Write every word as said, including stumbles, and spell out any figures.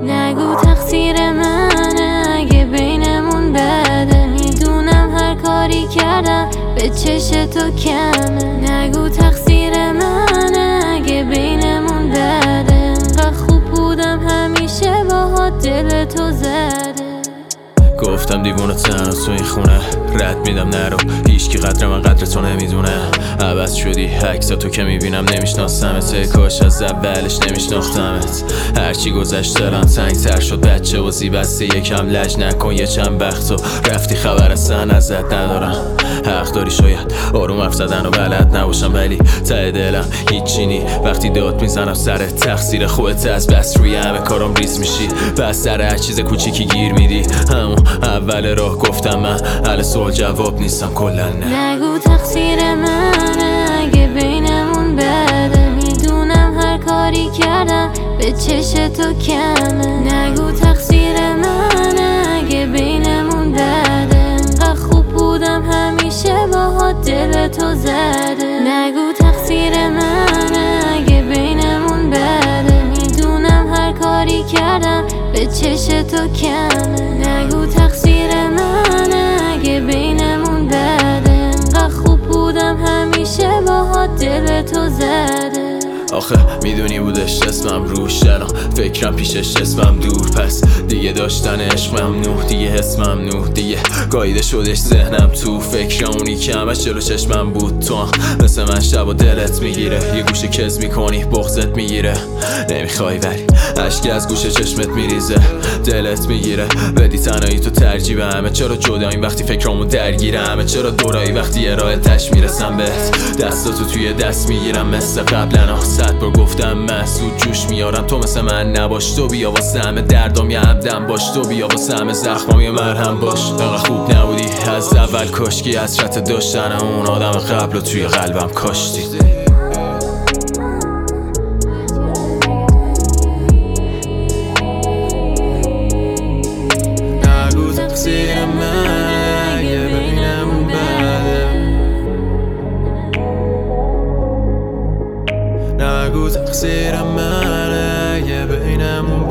نگو تقصیر منه اگه بینمون بده، میدونم هر کاری کردم به چش تو کمه. نگو تقصیر منه اگه بینمون بده، انقدر خوب بودم همیشه باهات دل تو زده. گفتم دیوونه تنها تو این خونه، رد میدم نرو هیچکی قدر من قدر تو نمیدونه. عوض شدی عکسا تو که میبینم نمیشناسمت، کاش از اولش نمیشناختمت. هرچی گذشت دلم تنگ تر شد، بچه و زیبسته یکم لج نکن یه چند وقت تو رفتی خبر اصلا ازت ندارم. حق داری شاید آروم حرف زدن و بلد نباشم، ولی ته دلم هیچی نی وقتی داد میزنم سرت. تقصیر خودت از بس روی همه کارم ریز میشی، بس سر هر چیز کوچیکی گیر میدی. همون اول راه گفتم من حل سوال جواب نیستم کلا. نه نگو تقصیر منه اگه بینمون بده، میدونم هر کاری کردم به چش تو کمه. نگو تقصیر منه اگه بینمون بده، انقدر خوب بودم همیشه باهات دل تو زده. نگو تقصیر منه اگه بینمون بده، میدونم هر کاری کردم به چش تو کمه. نگو تقصیر منه اگه بینمون بده، انقدر خوب بودم همیشه باهات دل تو زده. آخه میدونی بودش اسمم روش، الان فکرم پیشش اسمم دور، پس دیگه داشتن عشق ممنوع، دیگه حس ممنوع، دیگه قایده شدش ذهنم تو فکر اونی که همش جلو چشمم بود. تو هم مثل من شب و دلت میگیره، یه گوشه کز میکنی بغزت میگیره، نمیخوای ولی عشقی از گوشه چشمت میریزه، دلت میگیره. بدی تنهایی تو ترجیح به همه، چرا جدایی وقتی فکرامو درگیره همه، چرا دورایی وقتی ارائه تش میرسم بهت. دستاتو توی دست میگیرم مثل قبلا، صد بار گفتم محسود جوش میارم تو مثل من نباش. تو بیا واسه همه دردام یه همدم باش، تو بیا واسه همه زخمام یه مرهم باش. انقدر خوب نبودی از اول، کاشکی حسرت داشتن اون آدم قبل رو توی قلبم کاشتی. نگو تقصیر من اگه بینمون بده، نگو تقصیر من اگه بینمون